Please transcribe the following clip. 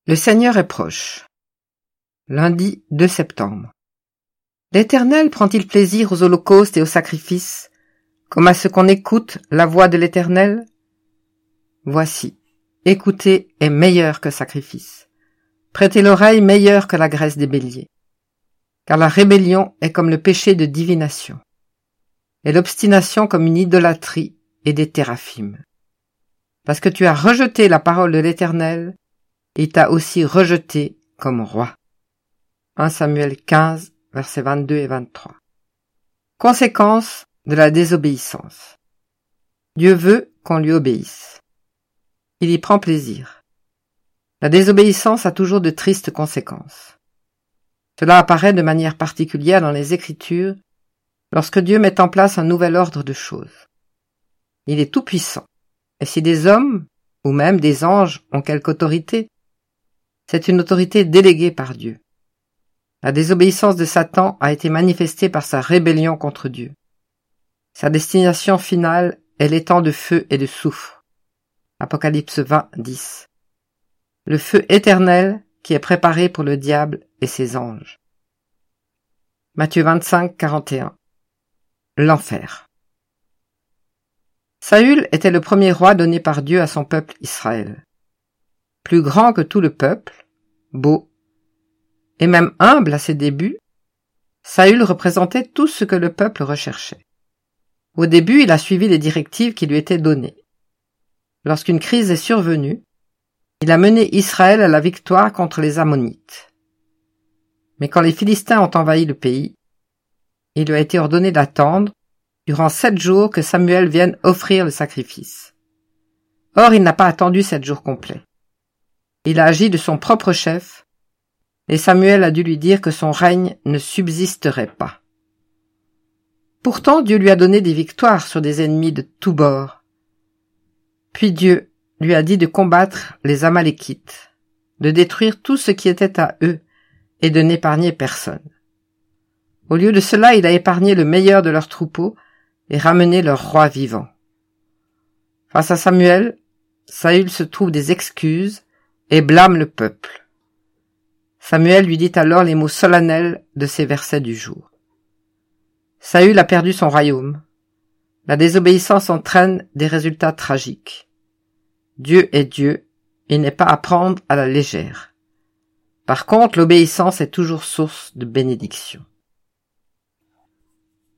Le Seigneur est proche. Lundi 2 septembre. L'Éternel prend-il plaisir aux holocaustes et aux sacrifices, comme à ce qu'on écoute la voix de l'Éternel? Voici, écouter est meilleur que sacrifice. Prêter l'oreille meilleur que la graisse des béliers. Car la rébellion est comme le péché de divination, et l'obstination comme une idolâtrie et des téraphimes. Parce que tu as rejeté la parole de l'Éternel, il t'a aussi rejeté comme roi. 1 Samuel 15, versets 22 et 23. Conséquence de la désobéissance. Dieu veut qu'on lui obéisse. Il y prend plaisir. La désobéissance a toujours de tristes conséquences. Cela apparaît de manière particulière dans les Écritures lorsque Dieu met en place un nouvel ordre de choses. Il est tout-puissant, et si des hommes, ou même des anges, ont quelque autorité, c'est une autorité déléguée par Dieu. La désobéissance de Satan a été manifestée par sa rébellion contre Dieu. Sa destination finale est l'étang de feu et de soufre. Apocalypse 20, 10. Le feu éternel qui est préparé pour le diable et ses anges. Matthieu 25, 41. L'enfer. Saül était le premier roi donné par Dieu à son peuple Israël. Plus grand que tout le peuple, beau, et même humble à ses débuts, Saül représentait tout ce que le peuple recherchait. Au début, il a suivi les directives qui lui étaient données. Lorsqu'une crise est survenue, il a mené Israël à la victoire contre les Ammonites. Mais quand les Philistins ont envahi le pays, il lui a été ordonné d'attendre durant 7 jours que Samuel vienne offrir le sacrifice. Or, il n'a pas attendu 7 jours complets. Il a agi de son propre chef, et Samuel a dû lui dire que son règne ne subsisterait pas. Pourtant, Dieu lui a donné des victoires sur des ennemis de tous bords. Puis Dieu lui a dit de combattre les Amalékites, de détruire tout ce qui était à eux et de n'épargner personne. Au lieu de cela, il a épargné le meilleur de leurs troupeaux et ramené leur roi vivant. Face à Samuel, Saül se trouve des excuses et blâme le peuple. Samuel lui dit alors les mots solennels de ces versets du jour. Saül a perdu son royaume. La désobéissance entraîne des résultats tragiques. Dieu est Dieu, il n'est pas à prendre à la légère. Par contre, l'obéissance est toujours source de bénédiction.